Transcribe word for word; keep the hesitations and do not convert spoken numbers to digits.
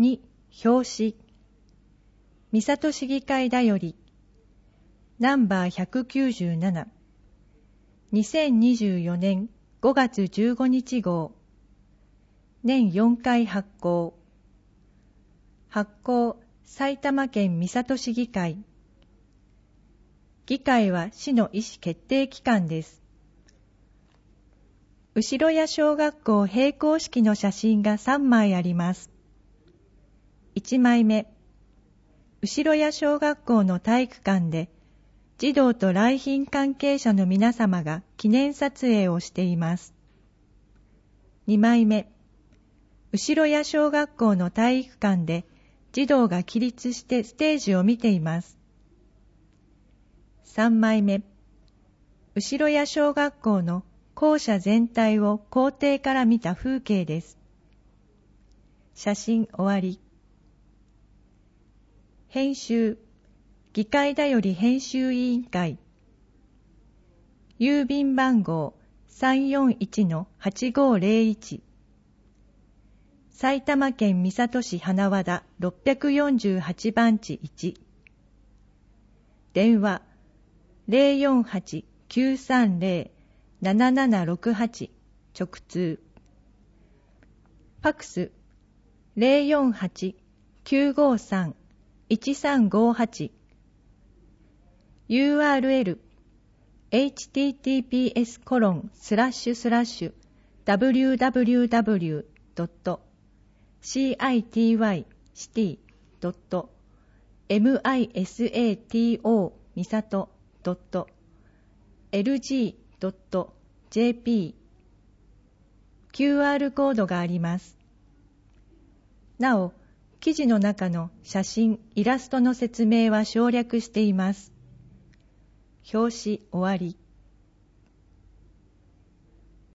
に表紙三郷市議会だよりナンバーひゃくきゅうじゅうなな にせんにじゅうよねんごがつじゅうごにち号年よんかい発行発行埼玉県三郷市議会議会は市の意思決定機関です。後谷小学校閉校式の写真がさんまいあります。いちまいめ、後谷小学校の体育館で児童と来賓関係者の皆様が記念撮影をしています。にまいめ、後谷小学校の体育館で児童が起立してステージを見ています。さんまいめ、後谷小学校の校舎全体を校庭から見た風景です。写真終わり。編集、議会だより編集委員会。郵便番号 さんよんいちのはちごーぜろいち。埼玉県三郷市花和田ろっぴゃくよんじゅうはちばんちいち。電話ゼロよんはち きゅうさんゼロ ななななろくはち直通。ファックスゼロよんはち きゅうごさん いちさんごはち。ユーアールエル エイチティーティーピーエスコロンスラッシュスラッシュダブリューダブリューダブリュードットシーアイティーワイシティドットエムアイエスエーティーオーみさとドットエルジードットジェーピー キューアール コードがあります。なお、記事の中の写真、イラストの説明は省略しています。表紙終わり。